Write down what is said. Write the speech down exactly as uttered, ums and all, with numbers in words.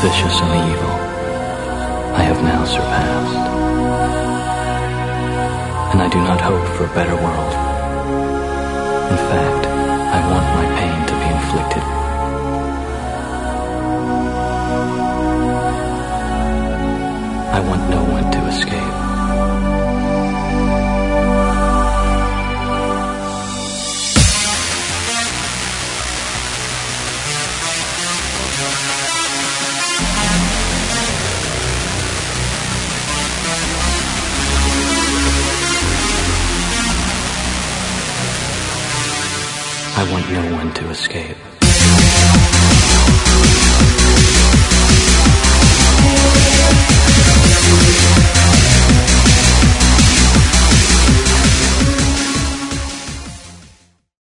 vicious and the evil I have now surpassed. And I do not hope for a better world. In fact, I want my pain to be inflicted. I want no one to escape. I want no one to escape.